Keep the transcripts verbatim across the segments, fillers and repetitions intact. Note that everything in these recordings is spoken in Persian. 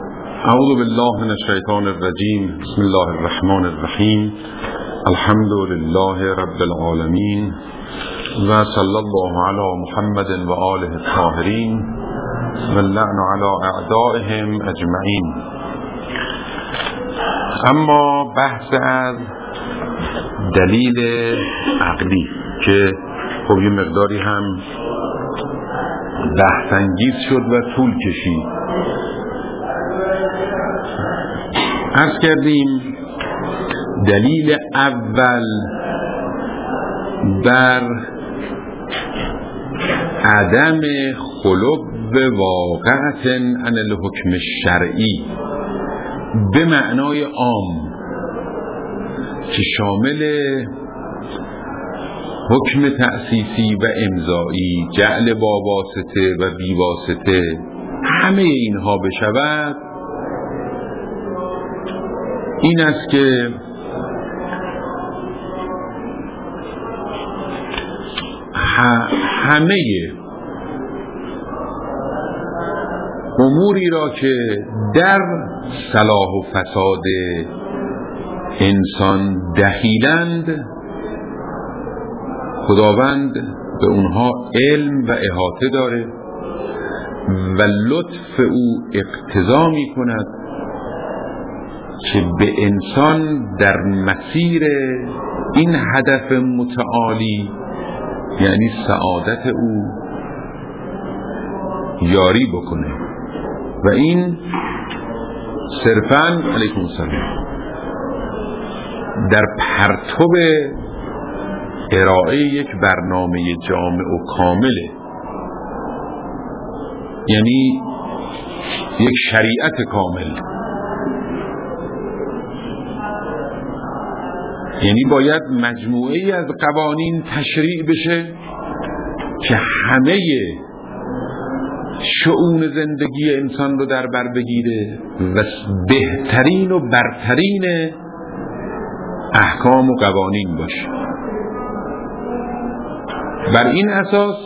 اعوذ بالله من الشیطان الرجیم. بسم الله الرحمن الرحیم. الحمد لله رب العالمین و صلی الله علی محمد و آله الطاهرین و اللعن علی اعدائهم اجمعین. اما بحث از دلیل عقلی که خب یه مقداری هم بحث انگیز شد و طول کشید. عرض کردیم دلیل اول بر عدم خلو واقعة عن الحکم الشرعی به معنای عام که شامل حکم تأسیسی و امضایی، جعل با واسطه و بی واسطه، همه اینها بشود، این است که همه اموری را که در صلاح و فساد انسان دخیلند خداوند به اونها علم و احاطه داره و لطف او اقتضا می کند که به انسان در مسیر این هدف متعالی، یعنی سعادت او، یاری بکنه و این صرفاً علیکم السلام در پرتو ارائه یک برنامه جامع و کامله، یعنی یک شریعت کامل. یعنی باید مجموعه‌ای از قوانین تشریع بشه که همه شؤون زندگی انسان رو در بر بگیره و بهترین و برترین احکام و قوانین باشه. بر این اساس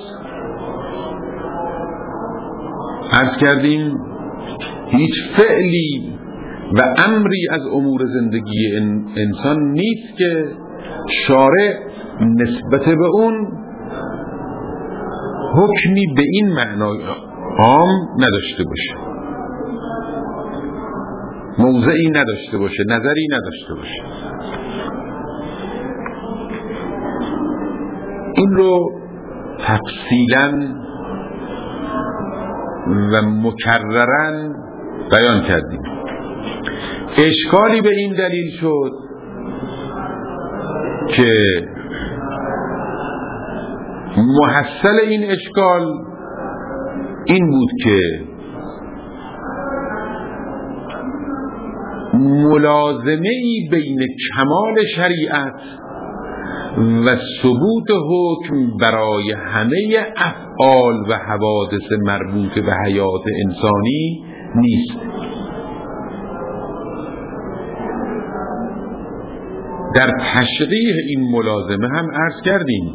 عرض کردیم هیچ فعلی و امری از امور زندگی انسان نیست که شارع نسبت به اون حکمی به این معنای عام نداشته باشه، موضعی نداشته باشه، نظری نداشته باشه. این رو تفصیلاً و مکرراً بیان کردیم. اشکالی به این دلیل شد که محصل این اشکال این بود که ملازمه‌ای بین کمال شریعت و ثبوت حکم برای همه افعال و حوادث مربوط به حیات انسانی نیست. در تشریح این ملازمه هم عرض کردیم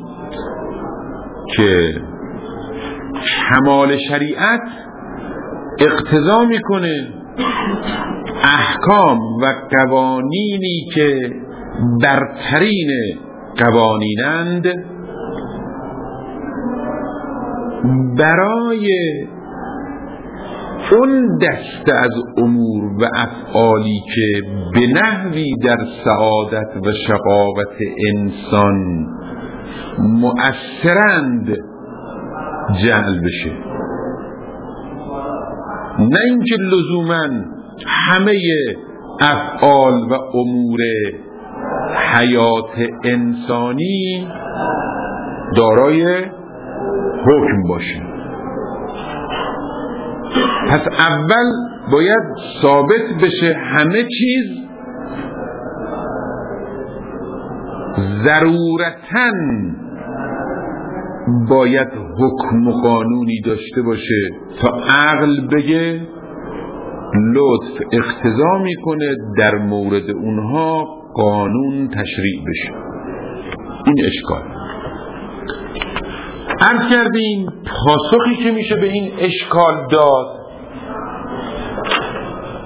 که کمال شریعت اقتضا میکنه احکام و قوانینی که برترین قوانینند برای اون دسته از امور و افعالی که به نحوی در سعادت و شقاوت انسان مؤثرند جعل بشه، نه اینکه لزوماً همه افعال و امور حیات انسانی دارای حکم باشه. پس اول باید ثابت بشه همه چیز ضرورتاً باید حکم و قانونی داشته باشه تا عقل بگه لطف اقتضا میکنه در مورد اونها قانون تشریع بشه. این اشکال. عرض کردیم پاسخی که میشه به این اشکال داد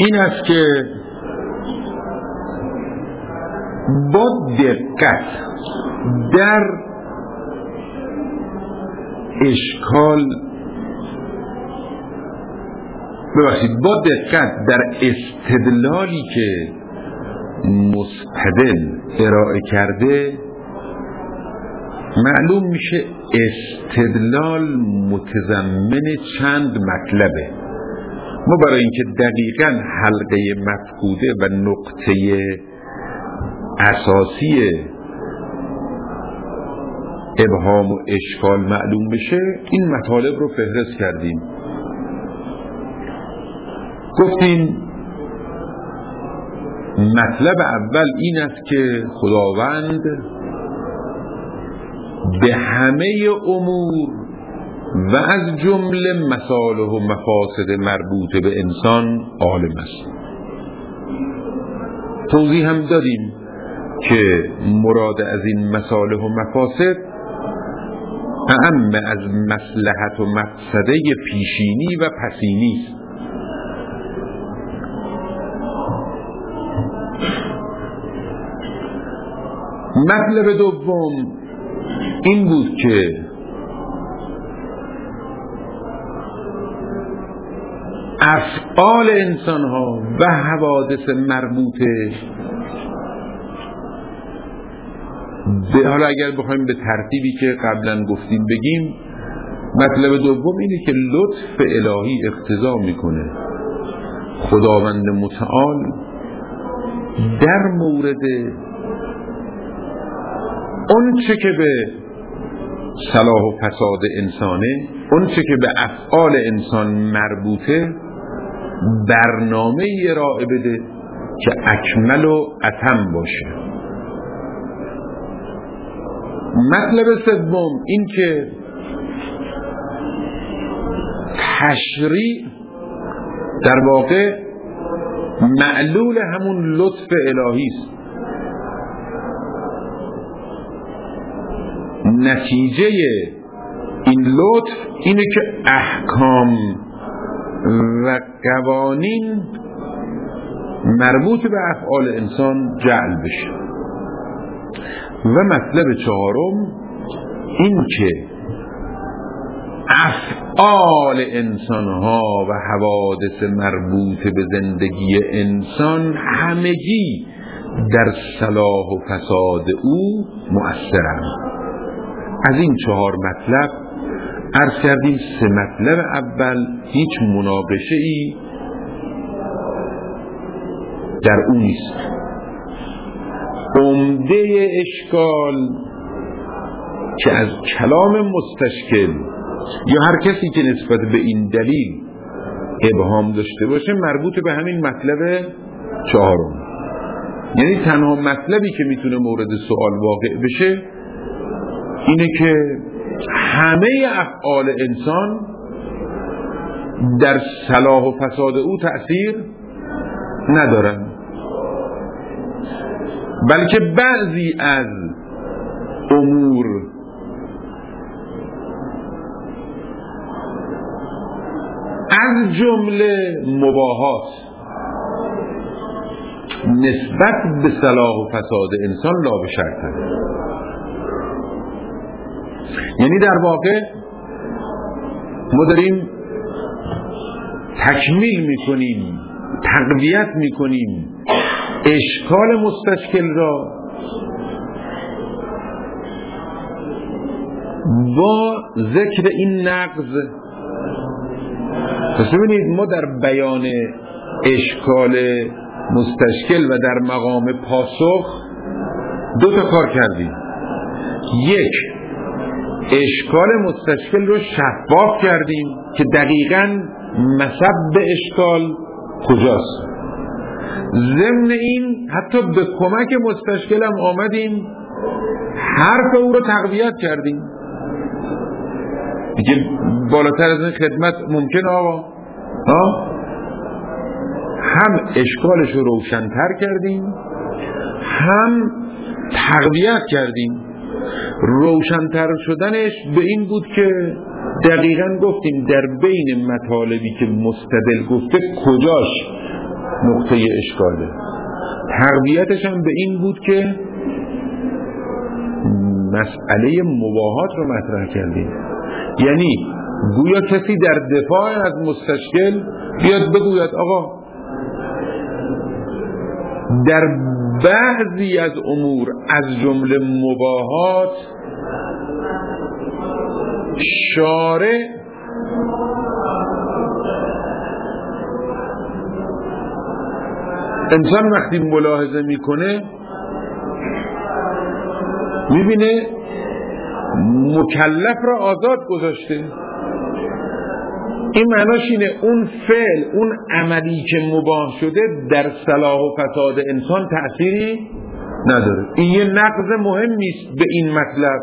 این است که با دقت در اشکال ببخشید با دقت در استدلالی که مستدل ارائه کرده معلوم میشه استدلال متضمن چند مطلبه. ما برای اینکه دقیقاً حلقه مفقوده و نقطه اساسی ابهام و اشکال معلوم بشه این مطالب رو فهرست کردیم. گفتیم مطلب اول این است که خداوند به همه امور و از جمله مصالح و مفاسد مربوط به انسان عالم است. توضیح هم دادیم که مراد از این مصالح و مفاسد اعم از مصلحت و مفسده پیشینی و پسینی است. مطلب دوم این بود که افعال انسان ها و حوادث مربوطه به حالا اگر بخوایم به ترتیبی که قبلا گفتیم بگیم، مطلب دوم اینه که لطف الهی اقتضا میکنه خداوند متعال در مورد اون چه که به صلاح و فساد انسانه، اون چه که به افعال انسان مربوطه، برنامه ارائه بده که اکمل و اتم باشه. مطلب سوم این که تشریع در واقع معلول همون لطف الهی است. نتیجه این لطف اینه که احکام و قوانین مربوط به افعال انسان جعل بشه. و مطلب چهارم این که افعال انسانها و حوادث مربوط به زندگی انسان همگی در صلاح و فساد او مؤثرند. از این چهار مطلب عرض کردیم سه مطلب اول هیچ مناقشه ای در اون نیست. عمده اشکال که از کلام مستشکل یا هر کسی که نسبت به این دلیل ابهام داشته باشه مربوط به همین مطلب چهارم، یعنی تنها مطلبی که میتونه مورد سوال واقع بشه اینه که همه افعال انسان در صلاح و فساد او تأثیر ندارن، بلکه بعضی از امور از جمله مباحات نسبت به صلاح و فساد انسان لا به شرطه. یعنی در واقع ما داریم تکمیل میکنیم، تقویت میکنیم اشکال مستشکل را با ذکر این نقض. پس ببینید ما در بیان اشکال مستشکل و در مقام پاسخ دو تا کار کردیم. یک، اشکال مستشکل رو شفاف کردیم که دقیقاً مسبب اشکال کجاست. ضمن این حتی به کمک مستشکل هم آمدیم حرف او رو تقویت کردیم. دیگه بالاتر از این خدمت ممکن آقا ها؟ هم اشکالش رو روشن‌تر کردیم هم تقویت کردیم. روشن‌تر شدنش به این بود که دقیقاً گفتیم در بین مطالبی که مستدل گفته کجاش نقطه اشکاله. تقویتش هم به این بود که مسئله مباهات رو مطرح کردیم. یعنی گویا کسی در دفاع از مستشکل بیاد بگوید آقا در بعضی از امور از جمله مباهات شارع انسان وقتی ملاحظه میکنه میبینه مکلف را آزاد گذاشته. این معناش اینه اون فعل، اون عملی که مباح شده در صلاح و فساد انسان تأثیری نداره. این یه نقض مهمی است به این مطلب،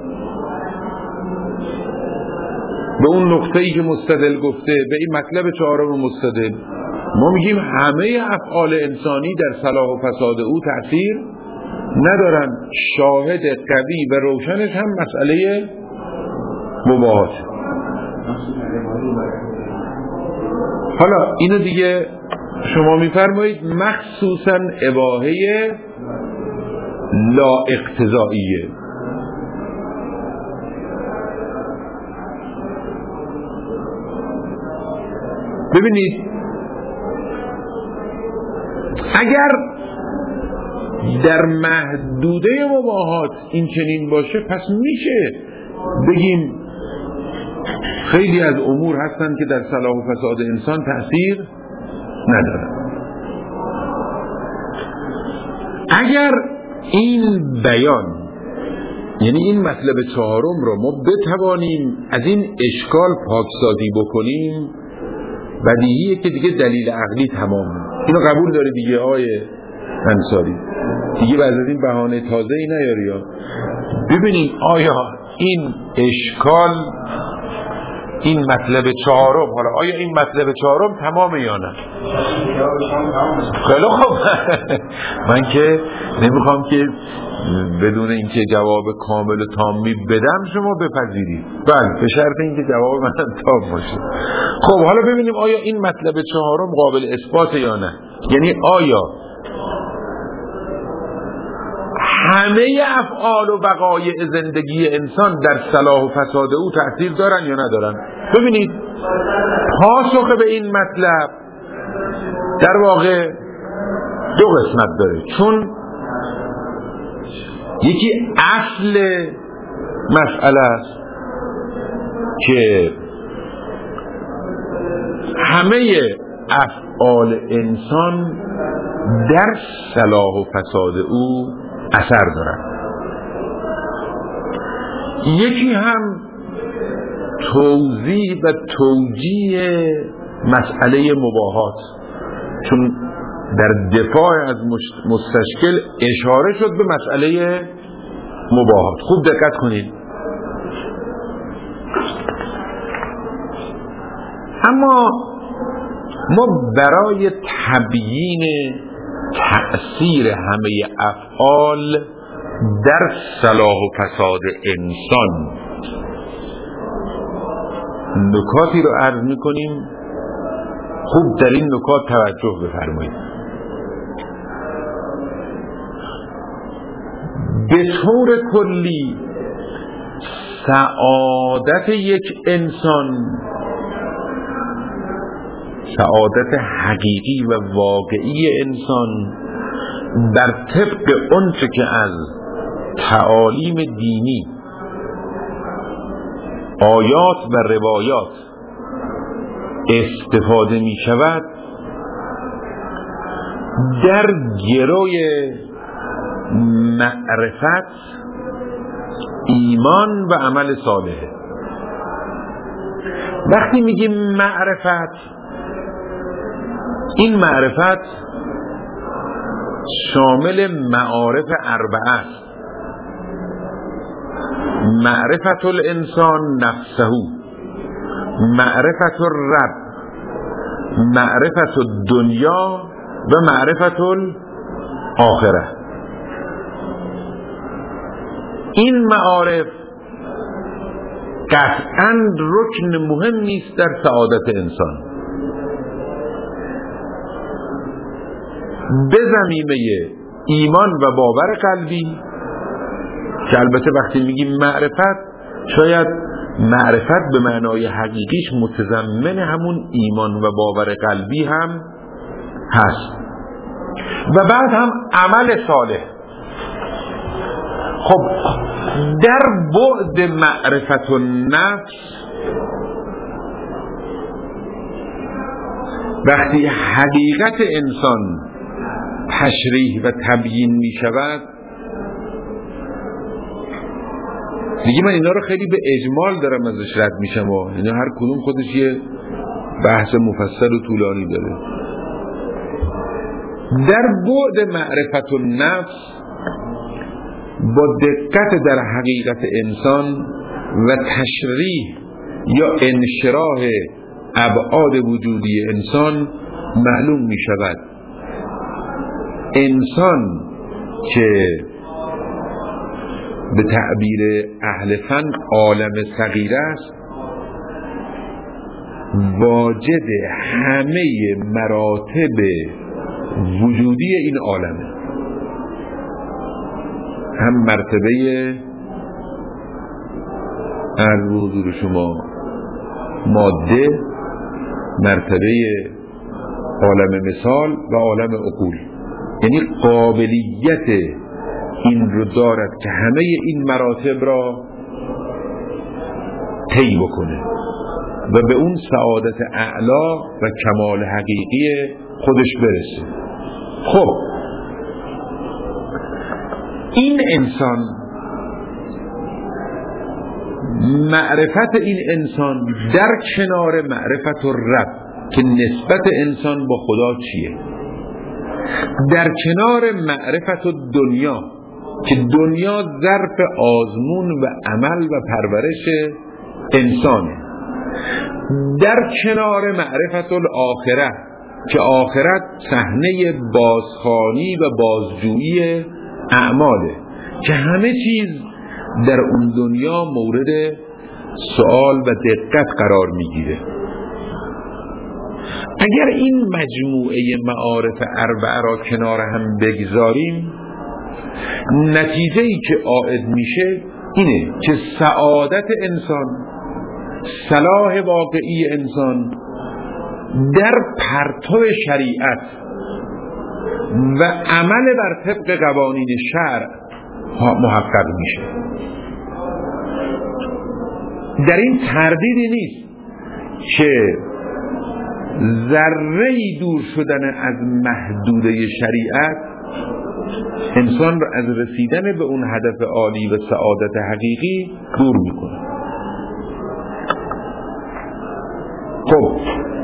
به اون نقطه‌ای که مستدل گفته، به این مطلب چهارم مستدل. ما میگیم همه افعال انسانی در صلاح و فساد او تأثیر ندارن. شاهد قوی و روشنش هم مسئله مباحات. حالا اینو دیگه شما میفرمایید مخصوصا اباحه لا اقتضائیه. ببینید اگر در محدوده مباحات این چنین باشه، پس میشه بگیم خیلی از امور هستن که در صلاح و فساد انسان تأثیر ندارن. اگر این بیان، یعنی این مطلب چهارم رو ما بتوانیم از این اشکال پاکسازی بکنیم، بدیهیه که دیگه دلیل عقلی تمام. اینو قبول داره دیگه آیه انصاری، دیگه بعد از این بهانه تازه‌ای نیاری ها. ببینیم آیا این اشکال، این مطلب چهارم، حالا آیا این مطلب چهارم تمامه یا نه؟ خیلی خوب. من که نمیخوام که بدون اینکه جواب کامل و تامی بدم شما بپذیرید. بله، به شرط اینکه جواب من تام باشه. خب حالا ببینیم آیا این مطلب چهارم قابل اثبات یا نه. یعنی آیا همه افعال و وقایع زندگی انسان در صلاح و فساد او تأثیر دارن یا ندارن؟ ببینید پاسخ به این مطلب در واقع دو قسمت داره، چون یکی اصل مسئله است که همه افعال انسان در صلاح و فساد او اثر دارن. یکی هم توضیح و توجیه مسئله مباحات، چون در دفاع از مستشکل اشاره شد به مسئله مباحات. خوب دقت کنید. اما ما برای تبیین تأثیر همه افعال در صلاح و فساد انسان نکاتی رو عرض میکنیم. خوب در این نکات توجه بفرمایید. به طور کلی سعادت یک انسان، سعادت حقیقی و واقعی انسان، در طبق آنچه که از تعالیم دینی، آیات و روایات استفاده می شود، در گروی معرفت، ایمان و عمل صالح. وقتی میگیم معرفت، این معرفت شامل معارف اربعه است. معرفت الانسان نفسه، معرفت الرب، معرفت الدنیا و معرفت الاخره. این معارف قطعاً رکن مهمی است در سعادت انسان. به زمینه ایمان و باور قلبی، که البته وقتی میگیم معرفت شاید معرفت به معنای حقیقیش متضمن همون ایمان و باور قلبی هم هست، و بعد هم عمل صالح. خب در بعد معرفت النفس وقتی حقیقت انسان تشریح و تبیین می شود، دیگه من اینا رو خیلی به اجمال دارم ازش رد میشم و اینا هر کدوم خودش یه بحث مفصل و طولانی داره. در بعد معرفت النفس با دقت در حقیقت انسان و تشریح یا انشراح ابعاد وجودی انسان معلوم می شود انسان که به تعبیر اهل فن عالم صغیر است واجد همه مراتب وجودی این عالمه، هم مرتبه عرض به حضور شما ماده، مرتبه عالم مثال و عالم عقول، یعنی قابلیت این رو دارد که همه این مراتب را طی بکنه و به اون سعادت اعلا و کمال حقیقی خودش برسه. خب این انسان، معرفت این انسان در کنار معرفت الرب که نسبت انسان با خدا چیه، در کنار معرفت الدنیا که دنیا ظرف آزمون و عمل و پرورش انسانه، در کنار معرفت الاخره که آخرت صحنه بازخوانی و بازجویی اعماله که همه چیز در اون دنیا مورد سوال و دقت قرار میگیره. اگر این مجموعه معارف اربعه را کنار هم بگذاریم، نتیجه‌ای که عائد میشه اینه که سعادت انسان، صلاح واقعی انسان در پرتو شریعت و عمل بر طبق قوانین شرع محقق میشه. در این تردیدی نیست که ذره‌ای دور شدن از محدوده شریعت انسان را از رسیدن به اون هدف عالی و سعادت حقیقی دور میکنه. خب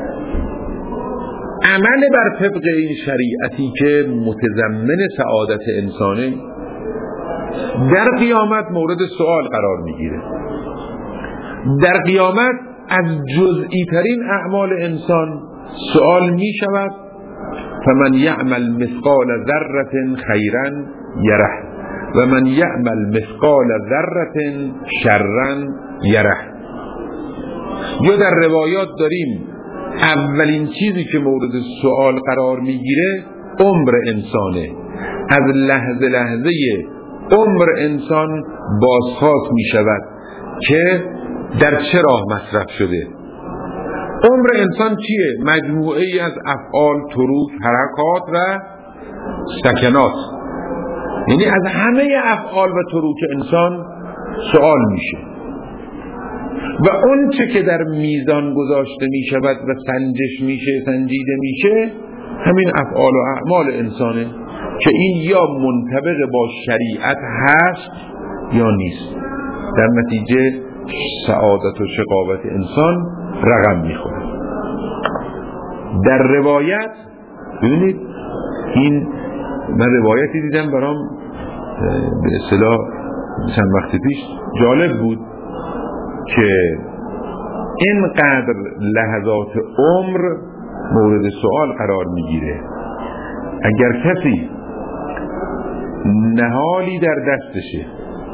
عمل بر طبق این شریعتی که متضمن سعادت انسانه در قیامت مورد سوال قرار میگیره. در قیامت از جزئی ترین اعمال انسان سوال می شود فمن یعمل مثقال ذره خیرا یره و من یعمل مثقال ذره شرا یره. یا در روایات داریم اولین چیزی که مورد سوال قرار میگیره عمر انسانه. از لحظه لحظه عمر انسان بازخواست می شود که در چه راه مصرف شده. عمر انسان چیه؟ مجموعه ای از افعال، تروک، حرکات و سکنات، یعنی از همه افعال و تروک انسان سوال میشه و اون چه که در میزان گذاشته می شود و سنجش میشه، سنجیده میشه، همین افعال و اعمال انسانه که این یا منطبق با شریعت هست یا نیست. در نتیجه سعادت و شقاوت انسان رقم میخوره. در روایت ببینید، این من روایتی دیدم برام به اصطلاح چند وقت پیش جالب بود که اینقدر لحظات عمر مورد سوال قرار میگیره. اگر کسی نهالی در دستشه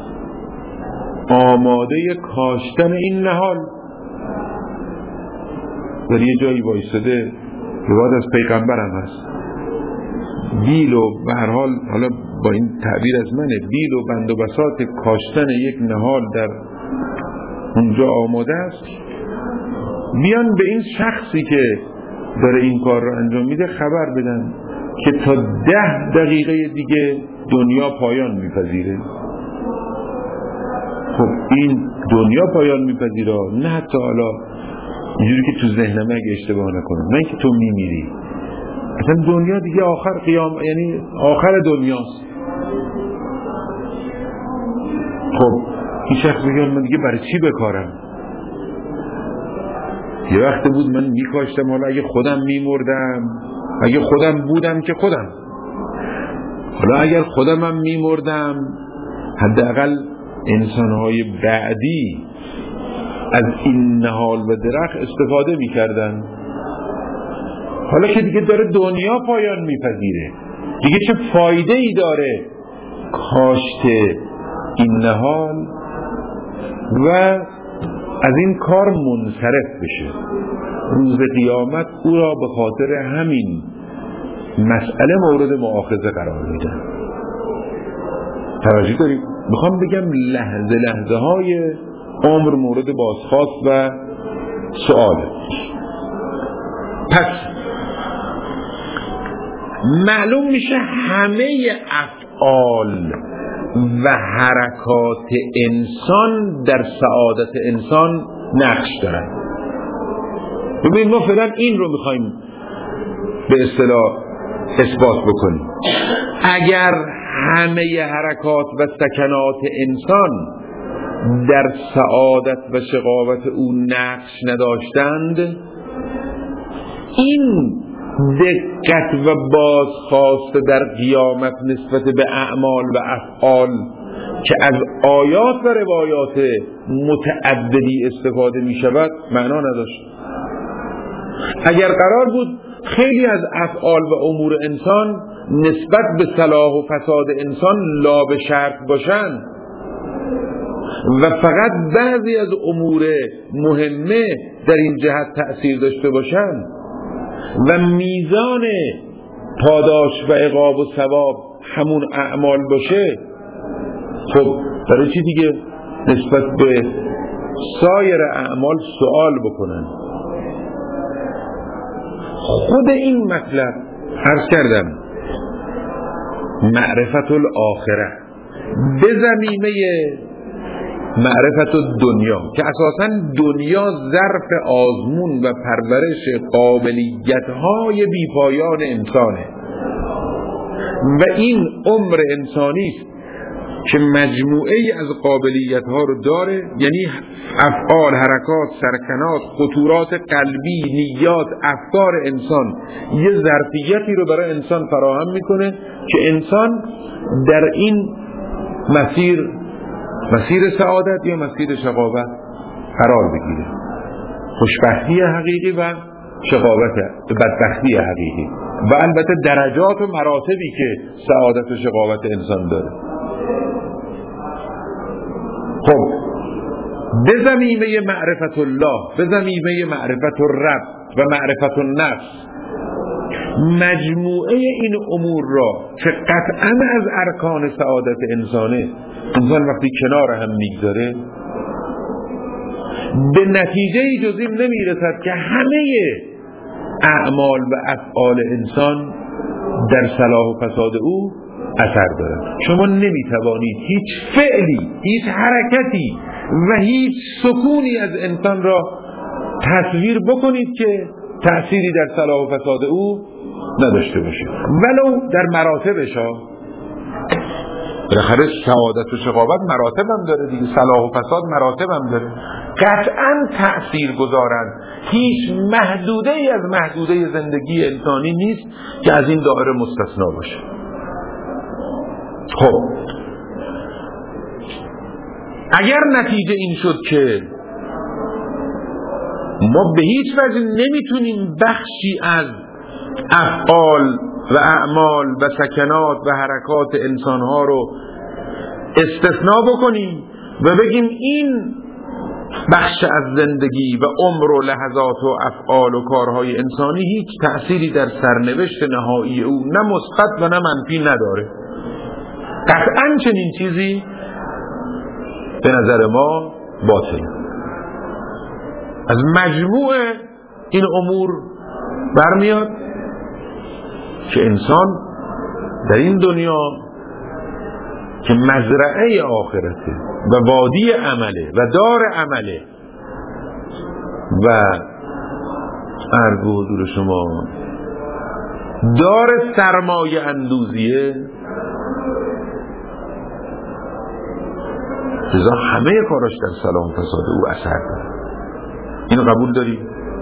آماده کاشتن این نهال در یه جایی وایساده که بعد از پیغمبرم هست، بیل و به هر حال، حالا با این تعبیر از منه، بیل و بند و بساط کاشتن یک نهال در اونجا آماده است، بیان به این شخصی که داره این کار رو انجام میده خبر بدن که تا ده دقیقه دیگه دنیا پایان میپذیره. خب این دنیا پایان میپذیره، نه حتی حالا اینجوری که تو ذهنم اگه اشتباه نکنم، نه که تو میمیری، اصلا دنیا دیگه آخر قیام، یعنی آخر دنیاست. خب این شخص میگه من دیگه برای چی بکارم؟ یه وقت بود من میکاشتم، حالا اگه خودم میمردم، اگه خودم بودم که خودم، حالا اگر خودم هم میمردم، حداقل انسانهای بعدی از این نهال و درخت استفاده میکردن. حالا که دیگه داره دنیا پایان میپذیره، دیگه چه فایده ای داره کاشت این نهال و از این کار منصرف بشه؟ روز قیامت او را به خاطر همین مسئله مورد مؤاخذه قرار میدن. توجه دارید؟ میخوام بگم لحظه لحظه های عمر مورد بازخواست و سؤاله. پس معلوم میشه همه افعال و حرکات انسان در سعادت انسان نقش دارن. ببین ما فعلا این رو میخوایم به اصطلاح اثبات بکنیم. اگر همه حرکات و سکنات انسان در سعادت و شقاوت او نقش نداشتند، این دقت و بازخواست در قیامت نسبت به اعمال و افعال که از آیات و روایات متعددی استفاده می شود معنا نداشت. اگر قرار بود خیلی از افعال و امور انسان نسبت به صلاح و فساد انسان لا به شرط باشند و فقط بعضی از امور مهمه در این جهت تأثیر داشته باشند و میزان پاداش و عقاب و ثواب همون اعمال باشه، خب برای چی دیگه نسبت به سایر اعمال سوال بکنن؟ خود این مطلب عرض کردم معرفت الاخره به زمینه معرفت الدنیا که اساساً دنیا ظرف آزمون و پرورش قابلیت‌های بیپایان انسانه و این عمر انسانی است که مجموعه از قابلیت‌ها رو داره، یعنی افعال، حرکات، سرکنات، خطورات قلبی، نیات، افکار انسان یه ظرفیتی رو برای انسان فراهم میکنه که انسان در این مسیر مسیر سعادت یا مسیر شقاوت قرار بگیره. خوشبختی حقیقی و شقاوت بدبختی حقیقی و البته درجات و مراتبی که سعادت و شقاوت انسان داره. خب به زمینه معرفت الله، به زمینه معرفت الرب و معرفت النفس، مجموعه این امور را که قطعاً از ارکان سعادت انسانه، انسان وقتی کنار هم میگذاره به نتیجه جزیم نمیرسد که همه اعمال و افعال انسان در صلاح و فساد او اثر دارد. شما نمیتوانید هیچ فعلی، هیچ حرکتی و هیچ سکونی از انسان را تصویر بکنید که تأثیری در صلاح و فساد او نداشته باشه، ولو در مراتبش ها. بالاخره سعادت و شقاوت مراتب هم داره دیگه، صلاح و فساد مراتب هم داره، قطعا تأثیر گذارن. هیچ محدوده ای از محدوده زندگی انسانی نیست که از این دایره مستثنا باشه. خب اگر نتیجه این شد که ما به هیچ وجه نمیتونیم بخشی از افعال و اعمال و سکنات و حرکات انسانها رو استثناء بکنیم و بگیم این بخش از زندگی و عمر و لحظات و افعال و کارهای انسانی هیچ تأثیری در سرنوشت نهایی او نه مثبت و نه منفی نداره. قطعاً چنین چیزی به نظر ما باطل. از مجموع این امور برمیاد که انسان در این دنیا که مزرعه آخرته و وادی عمله و دار عمله و عرض به حضور شما دار سرمایه اندوزیه، لذا همه کاراش در صلاح و فساد او اثر داره. اینو قبول داری؟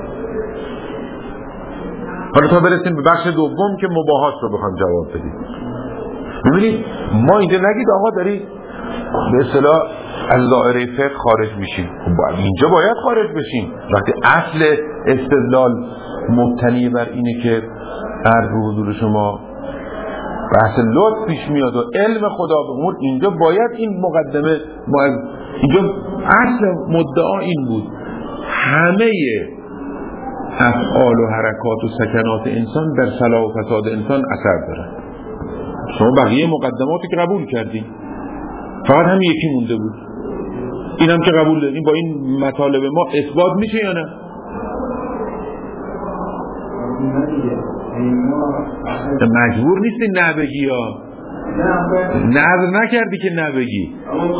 حالا تا برسیم به بخش دوم که مباحات رو بخوام جواب بدیم. ببینید ما اینجا نگید آقا داری به اصطلاح از دایره فقه خارج میشیم. اینجا باید خارج بشیم وقتی اصل استدلال مبتنی بر اینه که عرض به حضور شما بحث لطف پیش میاد و علم خدا به امور. اینجا باید این مقدمه ما از اینجا اصل مدعا این بود همه افعال و حرکات و سکنات انسان در صلاح و فساد انسان اثر دارد. شما بقیه مقدماتی که قبول کردیم فقط هم یکی مونده بود، این هم که قبول داریم. با این مطالب ما اثبات میشه یا نه؟ مجبور نیستی نه بگی یا نه نکردی که نه بگی.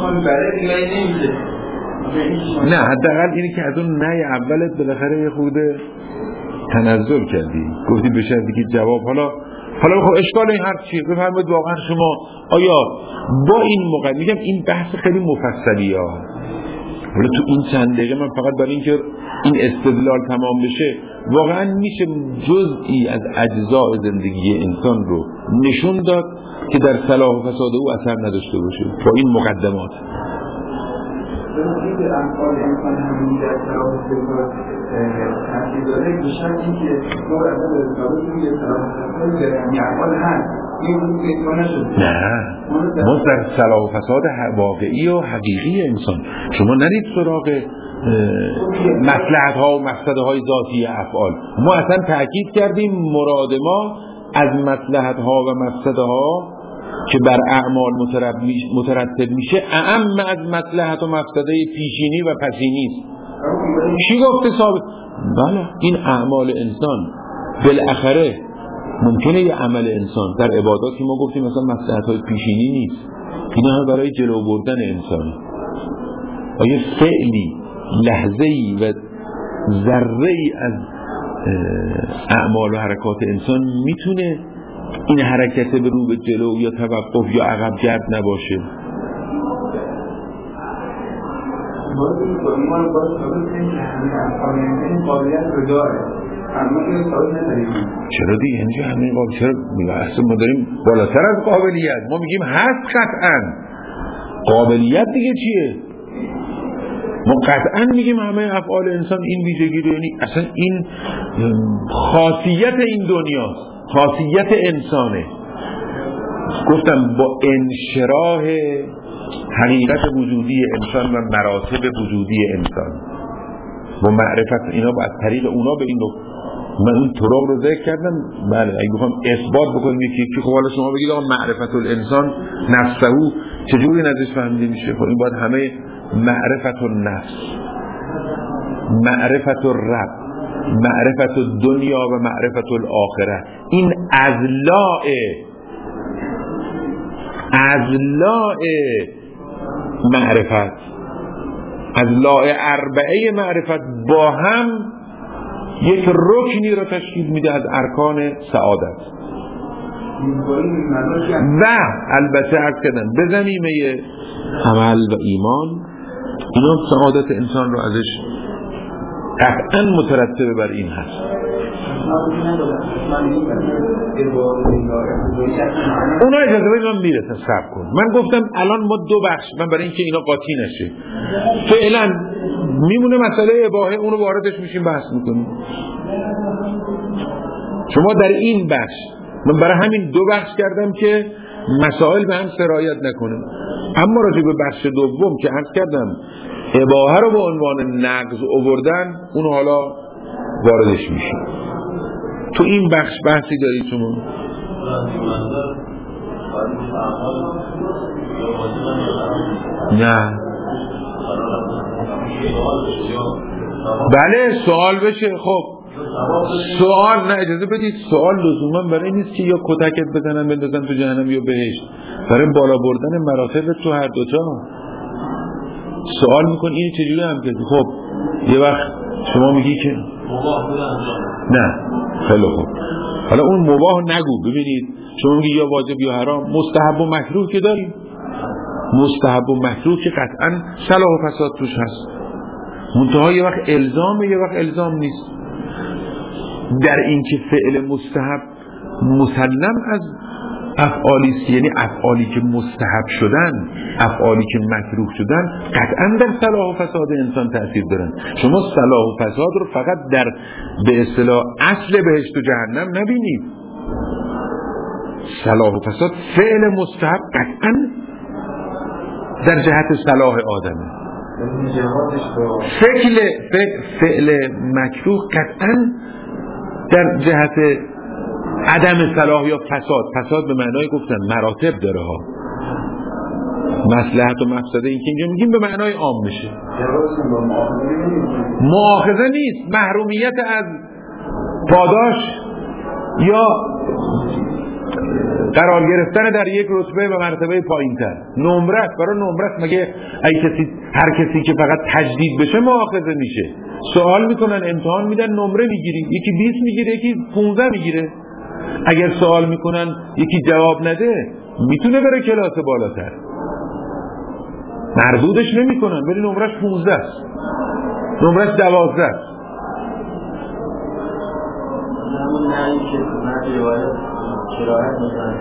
نه حداقل اینی که از اون نه اولت بالاخره یه خورده تنزل کردی، گفتی به شرطی که جواب حالا حالا خب اشکال این حرف چیه؟ بفرمایید واقعا شما آیا با این موقع میگم این بحث خیلی مفصلی ها، ولی تو این چند دقیقه من فقط برای اینکه این استدلال تمام بشه واقعا میشه جزئی از اجزاء زندگی انسان رو نشون داد که در صلاح و فساد او اثر نداشته باشه با این مقدمات. این افعال انسان همین در صلاح و فساد تاثیر داره به شرطی که ما از اون ثابت میگه صلاح و فساد یعنی افعال هست این اون که نشده. نه ما در صلاح و فساد واقعی و حقیقی انسان شما نرید سراغ مصلحت ها و مقصد های ذاتی افعال. ما اصلا تاکید کردیم مراد ما از مصلحت ها و مقصد ها که بر اعمال مترتب میشه اعم از مصلحت و مقصده پیشینی و پسینی است. چی گفته ثابت؟ بله این اعمال انسان بالاخره ممکنه یه عمل انسان در عبادات که ما گفتیم مثلا مصلحت های پیشینی نیست، اینا هم برای جلو بردن انسانه. آیا فعلی لحظه‌ای و ذره‌ای از اعمال و حرکات انسان میتونه این حرکت به رو به جلو یا توقف یا عقب گرد نباشه؟ چرا دیگه اینجا همین قابل چرا میگه اصلا ما داریم بالاتر از قابلیت ما میگیم هست قطعا قابلیت دیگه چیه؟ ما قطعا میگیم همه افعال انسان این ویژگی رو، یعنی اصلا این خاصیت این دنیاست، خاصیت انسانه. گفتم با انشراح حقیقت وجودی انسان و مراتب وجودی انسان با معرفت اینا با از طریق اونا به این رو من اون طرق رو ذکر کردم. بله اگه بخوام اثبات بکنیم یکی که خب حالا شما بگید آقا معرفت الانسان نفسه چجوری نزدیک فهمیده میشه؟ خب این باید همه معرفت النفس، معرفت الرب، معرفت الدنیا و معرفت الاخره، این اضلاع اضلاع معرفت، اضلاع اربعه معرفت با هم یک رکنی را تشکیل میده از ارکان سعادت. و البته عرض کردن به زمینه عمل و ایمان اینا سعادت انسان رو ازش قطعا مترتب بر این هست. اونا اجازه باید من میرسن صبر کن. من گفتم الان ما دو بخش، من برای اینکه اینا قاطی نشه فعلا میمونه مسئله اباحه، اونو واردش میشیم بحث میکنیم. شما در این بخش من برای همین دو بخش کردم که مسائل به هم سرایت نکنه. اما راجع به بخش دوم که عرض کردم اباحه رو به عنوان نقض آوردن، اون حالا واردش میشه. تو این بخش بحثی داری شما؟ نه بله سوال بشه. خب سوال نه، اجازه بدید، سوال لزوما برای نیست که یا کتکت بزنن بندازن تو جهنم یا بهشت، برای بالا بردن مراتب تو هر دوتا. سوال میکن این چجوری هم کردی؟ خب یه وقت شما میگی که نه، خیلی خوب، حالا اون مباح نگو. ببینید شما میگی یا واجب یا حرام، مستحب و مکروه که داریم. مستحب و مکروه که قطعا صلاح و فساد توش هست، منتها یه وقت الزامه یه وقت الزام نیست. در این که فعل مستحب مسلم از افعالی است، یعنی افعالی که مستحب شدن، افعالی که مکروه شدن قطعا در صلاح و فساد انسان تأثیر دارن. شما صلاح و فساد رو فقط در به اصطلاح اصل بهشت و جهنم نبینید. صلاح و فساد فعل مستحب قطعا در جهت صلاح آدمه. فعل فعل مکروه قطعا در جهت عدم صلاح یا فساد. فساد به معنای گفتن مراتب داره ها، مصلحت و مفسده، این که اینجا میگیم به معنای عام میشه. مؤاخذه نیست، محرومیت از پاداش یا قرار گرفتن در یک رتبه و مرتبه پایین‌تر. نمره است، برای نمره است. مگه ای کسی هر کسی که فقط تجدید بشه مؤاخذه میشه؟ سوال میکنن، امتحان میدن، نمره میگیری، یکی بیست میگیره یکی پانزده میگیره. اگر سوال میکنن یکی جواب نده میتونه بره کلاس بالاتر، مردودش نمیکنن، ولی نمرش پانزده است، نمرش دوازده است. همون نهی که من روایت شرایط میزن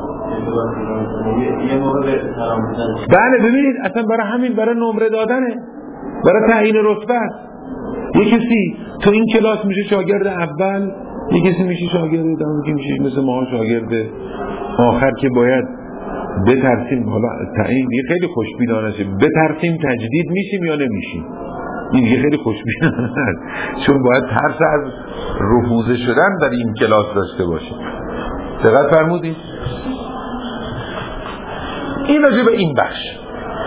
یه موقع به احترام میزن. بله ببینید اصلا برای همین، برای نمره دادنه، برای تعیین رتبه است. یه کسی تو این کلاس میشه شاگرد اول، یه کسی میشه شاگرد دوم، که میشه مثل ما شاگرد آخر که باید بترسیم. حالا تعیین دیگه خیلی خوشبینانه شه، بترسیم تجدید میشیم یا نمیشیم، این دیگه خیلی خوشبینانه است، چون باید ترس از رفوزه شدن در این کلاس داشته باشیم. دقت فرمودید؟ این راجع به این بخش.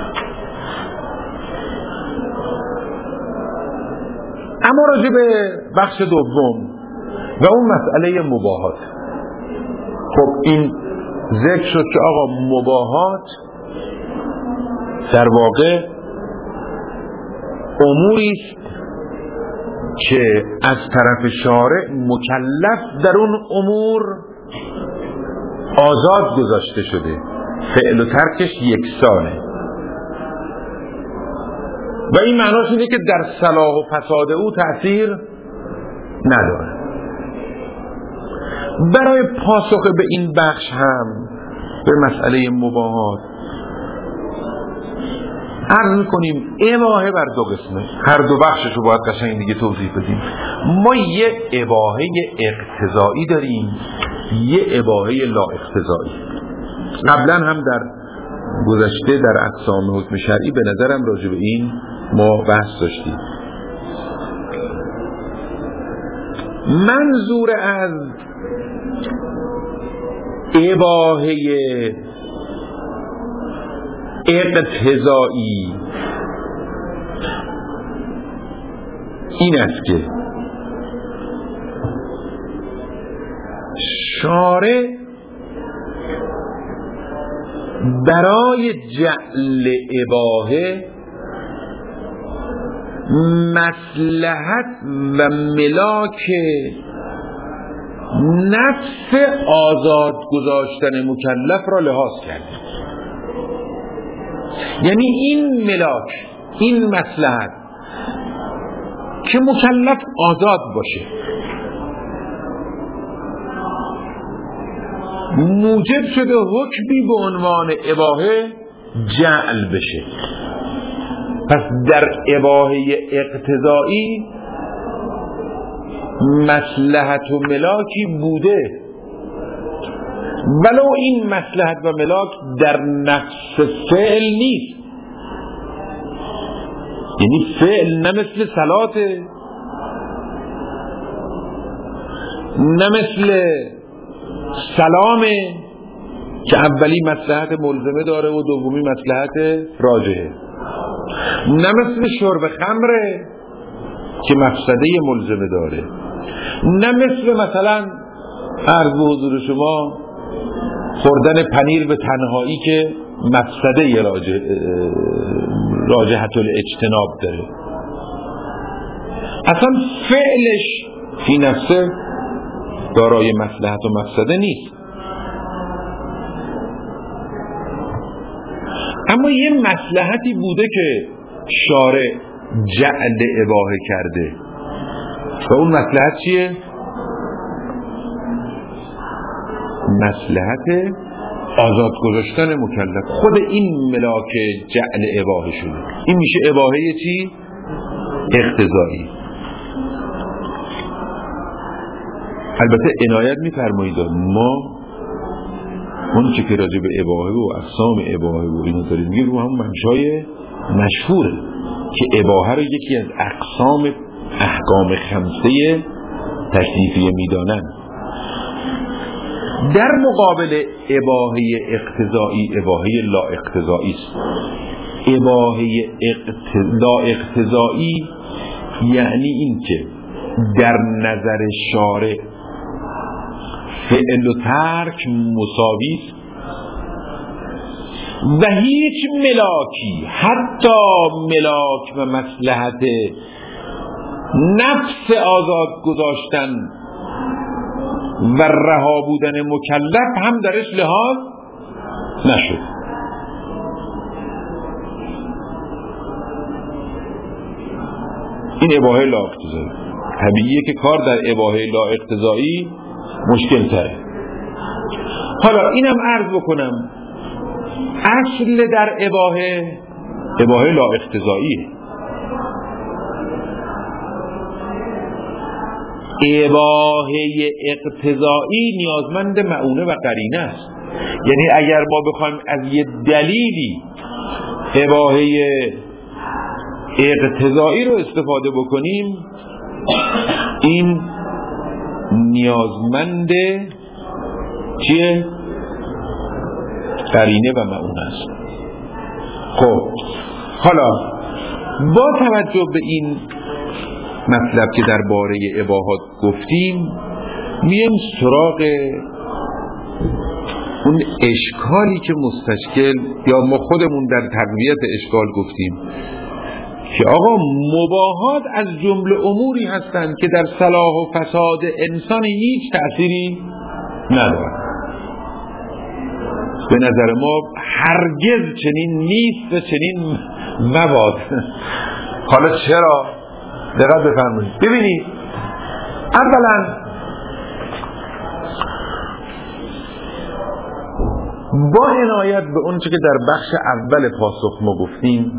اما راجع به بخش دوم و اون مسئله مباحات. خب این ذکر شد که آقا مباحات در واقع اموری است که از طرف شارع مکلف در اون امور آزاد گذاشته شده، فعل و ترکش یکسانه و این معناش اینه که در صلاح و فساد او تأثیر نداره. برای پاسخ به این بخش هم به مسئله مباحات عرض میکنیم اباحه بر دو قسمه، هر دو بخشش رو باید قشنگ دیگه توضیح بدیم. ما یه اباحه اقتضایی داریم، یه اباحه لا اقتضایی. قبلا هم در گذشته در اقسام حکم شرعی به نظرم راجع به این ما بحث داشتیم. منظور از اباحه اقتضایی این است که شارع برای جعل اباحه مصلحت و ملاک نفس آزاد گذاشتن مکلف را لحاظ کرده. یعنی این ملاک، این مصلحت که مکلف آزاد باشه موجب شده حکمی به عنوان اباحه جعل بشه. پس در اباحه اقتضایی مصلحت و ملاکی بوده، ولو این مصلحت و ملاک در نفس فعل نیست. یعنی فعل نه مثل صلاته، نه مثل سلامه که اولی مصلحت ملزمه داره و دومی مصلحت راجحه، نه مثل شرب خمره که مفسده ملزمه داره، نه مثل مثلا عرض به حضور شما خوردن پنیر به تنهایی که مفسده راجح راجحت الاجتناب داره. اصلا فعلش فی نفسه دارای مصلحت و مفسده نیست، اما یه مصلحتی بوده که شارع جعل اباحه کرده و اون مصلحت چیه؟ مصلحت آزاد گذاشتن مکلف. خود این ملاک جعل اباحه شده، این میشه اباحه چی؟ اقتضایی. البته عنایت می‌فرمایید ما اون چه که راجع به اباحه و اقسام اباحه و اینو داریم میگه رو هم منشای مشهوره که اباحه رو یکی از اقسام احکام خمسه تکلیفیه میدانن. در مقابل اباحه اقتضایی اباحه لا اقتضایی است. اباحه لا اقتضایی یعنی این که در نظر شارع فعل و ترک مساوی است و هیچ ملاکی حتی ملاک و مصلحت نفس آزاد گذاشتن و رها بودن مکلف هم درش لحاظ نشد. این اباحه لا اقتضایی. طبیعیه که کار در اباحه لا اقتضایی مشکل تره. حالا اینم عرض بکنم اصل در اباحه اباحه لا اقتضاییه. اباحه اقتضایی نیازمند معونه و قرینه است. یعنی اگر ما بخوایم از یه دلیلی اباحه اقتضایی رو استفاده بکنیم این نیازمند چیه؟ قرینه و معونه است. خب حالا با توجه به این مطلب که درباره اباحات گفتیم میایم سراغ اون اشکالی که مستشکل یا ما خودمون در تقویت اشکال گفتیم که آقا مباحات از جمله اموری هستند که در صلاح و فساد انسان هیچ تأثیری ندارد. به نظر ما هرگز چنین نیست و چنین مباد. حالا چرا؟ دقت بفرمایید. ببینید اولا با عنایت به اون چه که در بخش اول پاسخ ما گفتیم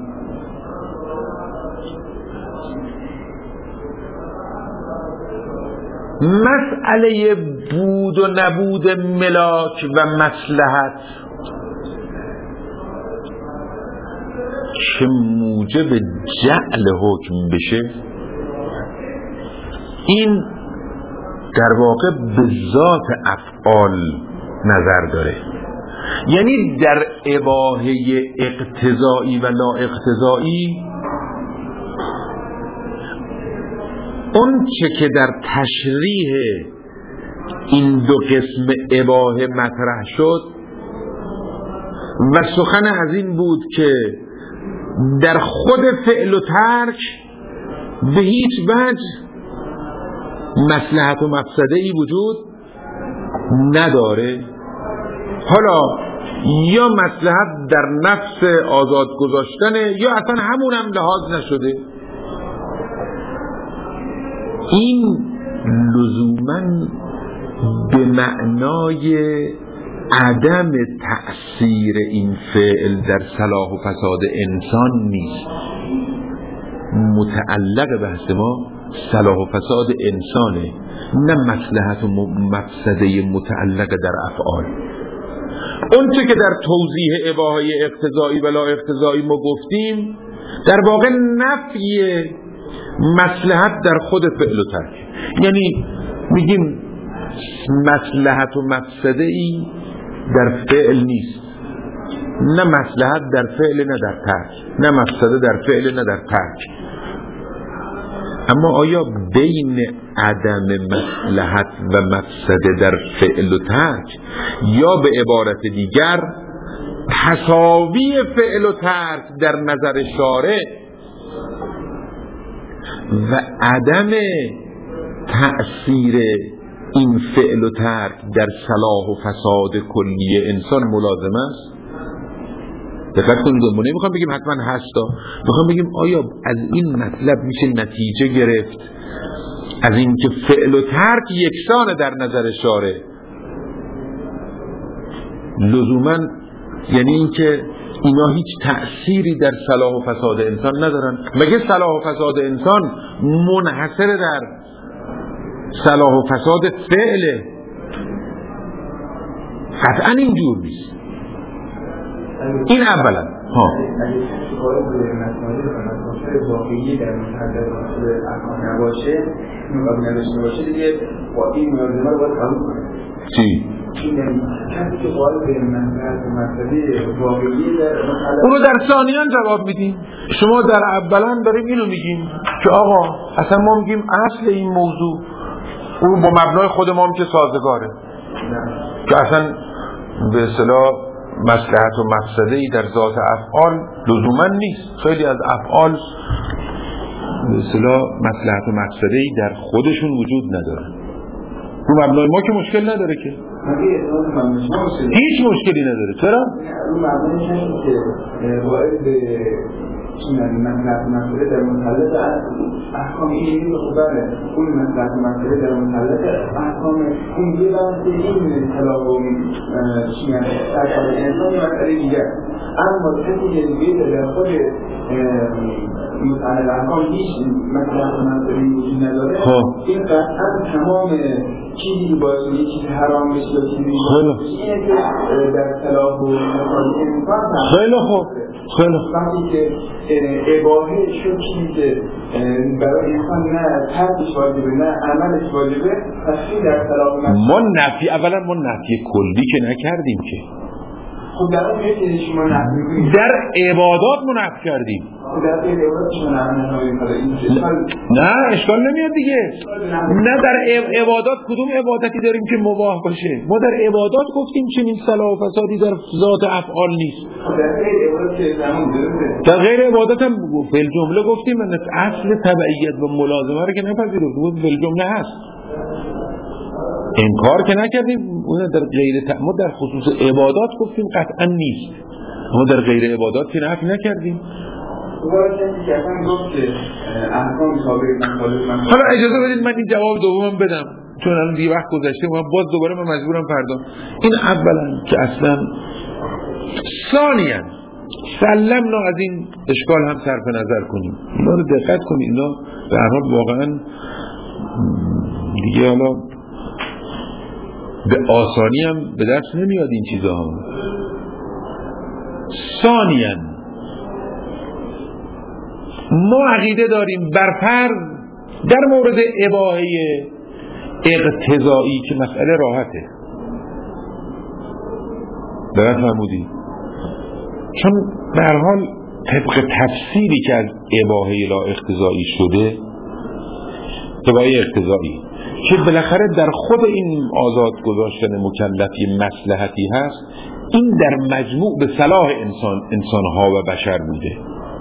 مسئله بود و نبود ملاک و مصلحت که موجب جعل حکم بشه این در واقع به ذات افعال نظر داره. یعنی در اباحه اقتضایی و لا اقتضایی اون چه که در تشریح این دو قسم اباحه مطرح شد و سخن از این بود که در خود فعل و ترک به هیچ وجه مصلحت و مفسده ای وجود نداره. حالا یا مصلحت در نفس آزاد گذاشتنه یا اصلا همون هم لحاظ نشده. این لزوماً به معنای عدم تأثیر این فعل در صلاح و فساد انسان نیست. متعلق بحث ما صلاح و فساد انسانه، نه مصلحت و مفسده متعلق در افعال. اون چه که در توضیح اباحه اقتضایی و لا اقتضایی ما گفتیم در واقع نفی مصلحت در خود فعل و ترک. یعنی میگیم مصلحت و مفسده ای در فعل نیست، نه مصلحت در فعل نه در ترک، نه مفسده در فعل نه در ترک. اما آیا بین عدم مصلحت و مفسده در فعل و ترک، یا به عبارت دیگر تساوی فعل و ترک در نظر شارع و عدم تأثیر این فعل و ترک در صلاح و فساد کلی انسان ملازم است؟ دقت کنید، ما نمیخوام بگیم حتما هستا، میخوام بگیم آیا از این مطلب میشه نتیجه گرفت از این که فعل و ترک یکسان در نظر شارع؟ لزوما یعنی این که اینا هیچ تأثیری در صلاح و فساد انسان ندارن؟ مگه صلاح و فساد انسان منحصر در صلاح و فساد فعله؟ قطعا اینجور نیست. این اولا ها واقعی در متحدث احکام نباشه، مقابل نداشته باشه، دیگه با این ملازمه رو باید قبول کنه. چی؟ کسی که قائل به مسئله واقعی در اونو در ثانیان جواب میدیم. شما در اولا داریم اینو میگیم که آقا اصلا ما میگیم اصل این موضوع اون با مبنای خود ما هم که سازگاره، که اصلا به اصطلاح مصلحت و مفسده ای در ذات افعال لزوما نیست. خیلی از افعال به اصطلاح مصلحت و مفسده ای در خودشون وجود نداره. رو مبنای ما که مشکل نداره، که هیچ مشکلی نداره. چرا؟ رو مبنای هست که باید به مصلحت و مفسده در متعلق احکام این خوبه، اون مصلحت و مفسده در متعلق احکام این یه بحث این تلاقی چی هست در انسان یه مسئله دیگر. اما کسی که دیگه در خود متعلق احکام هیچ مصلحت و مفسده وجود نداره، این قطعا تمام چیزی که باید یه چیزی حرام بشه یا چیزی باید بشه اینه که در تلاق و مصالح انسان خیلی خوب خیلی خوب وقتی که اباحه شد چیزی که برای انسان نه ترکش واجبه نه عملش واجبه، تشکیل در تلاق ما نفی اولا ما نفی کلی که نکردیم که. خب در اون که شما نفی میکنید در عبادات ما نفی کردیم. در عبادات شما نفی میکنید نه اشکال نمیاد دیگه. نه در عبادات کدوم عبادتی داریم که مباح باشه؟ ما در عبادات گفتیم چنین صلاح و فسادی در ذات افعال نیست. در غیر عبادات که زمان در غیر عبادات هم فعل جمله گفتیم من اصل تبعیت و ملازمه رو که نپذیرفتیم، فعل جمله هست. انکار که نکردیم. اون در غیر ت... ما در خصوص عبادات گفتیم قطعا نیست. ما در غیر عبادات که نفی نکردیم. حالا اجازه بدید من این جواب دومم بدم، چون الان دیگه وقت گذشته من باز دوباره من مجبورم فردا. این اولا که اصلا ثانیاً سلمنا از این اشکال هم صرف نظر کنیم. اینا رو دقت کنید، اینا به هر حال واقعا دیگه حالا به آسانی هم به دست نمیاد این چیزها. ثانیاً ما عقیده داریم بر فرض در مورد اباحه اقتضایی که مسئله راحته. درست فرمودید؟ چون به هر حال طبق تفسیری که از اباحه لا اقتضایی شده، اباحه اقتضایی که بالاخره در خود این آزاد گذاشتن مکلفی مصلحتی هست، این در مجموع به صلاح انسان انسانها و بشر بوده.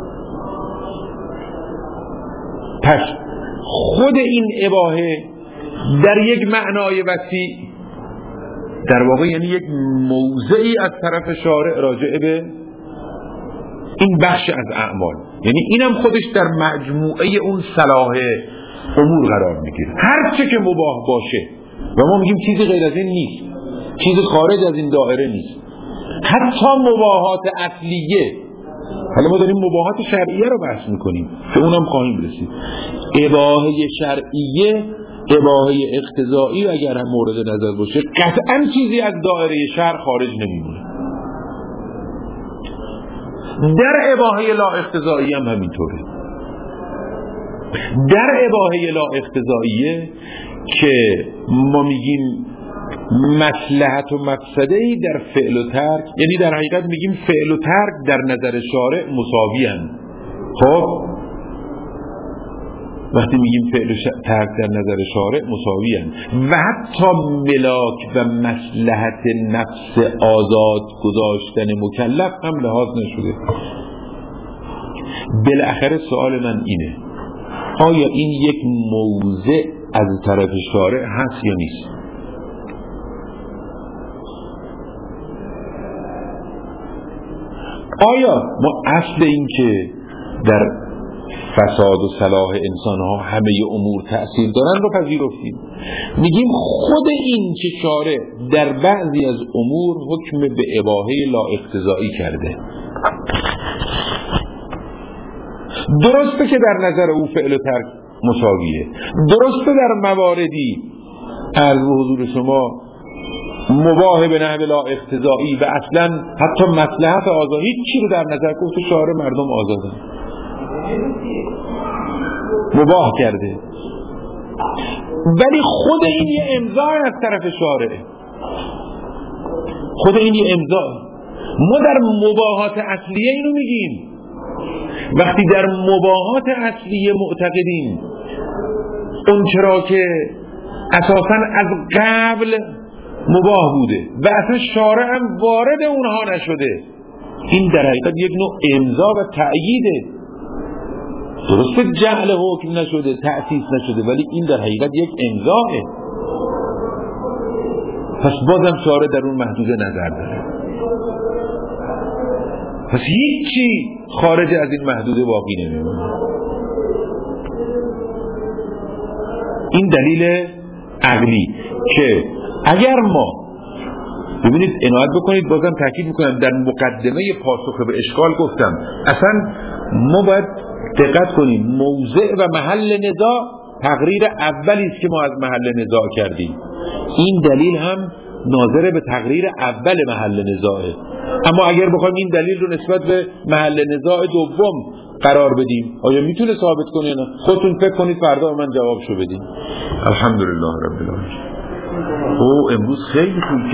پس خود این اباحه در یک معنای وسیع در واقع یعنی یک موضعی از طرف شارع راجع به این بخش از اعمال، یعنی اینم خودش در مجموعه اون صلاح امور قرار میگیره. هر چه که مباح باشه و ما میگیم چیزی غیر از این نیست، چیزی خارج از این دایره نیست، حتی مباحات اصلیه. حالا ما داریم مباحات شرعیه رو بحث میکنیم که اونم خواهیم رسید. اباحه شرعیه، اباحه اقتضایی اگر هم مورد نظر باشه قطعا چیزی از دایره شرع خارج نمیمونه. در اباحه لا اقتضایی هم همینطوره. در اباحه لا اقتضاییه که ما میگیم مصلحت و مفسده‌ای در فعل و ترک، یعنی در حقیقت میگیم فعل و ترک در نظر شارع مساوی هستند. خب وقتی میگیم فعل و ترک در نظر شارع مساوی هستند و حتی ملاک و مصلحت نفس آزاد گذاشتن مکلف هم لحاظ نشده. بالاخره سوال من اینه، آیا این یک موضع از طرف شارع هست یا نیست؟ آیا ما اصل این که در فساد و صلاح انسانها همه امور تأثیر دارن رو پذیرفتیم؟ میگیم خود این که شارع در بعضی از امور حکم به اباحه لا اقتضایی کرده، درسته که در نظر او فعل و ترک مساویه، درسته در مواردی از حضور شما مباح به نحو لا اقتضایی و اصلا حتی مصلحت آزادی چی رو در نظر گفته شارع مردم آزادن مباح کرده، ولی خود این یه امضا از طرف شارع، خود این یه امضا. ما در مباحات اصلیه اینو میگیم، وقتی در مباحات اصلیه معتقدیم اون چرا که اساساً از قبل مباح بوده و اصلا شارع هم وارد اونها نشده، این در حقیقت یک نوع امضا و تأییده. درسته جعل حکم نشده، تأسیس نشده، ولی این در حقیقت یک امضاه. پس بازم شارع در اون محدوده نظر داره، پس هیچی خارج از این محدوده باقی نمیمونه. این دلیل عقلی که اگر ما ببینید عنایت بکنید، بازم تاکید میکنم در مقدمه پاسخ به اشکال گفتم اصلا ما باید دقت کنیم موضع و محل نزاع تقریر اولی است که ما از محل نزاع کردیم. این دلیل هم ناظر به تقریر اول محل نزاعه، اما اگر بخوایم این دلیل رو نسبت به محل نزاع دوم قرار بدیم آیا میتونه ثابت کنه؟ نه. خودتون فکر کنید فردا به من جوابشو بدین. الحمدلله رب العالمین. او امروز خیلی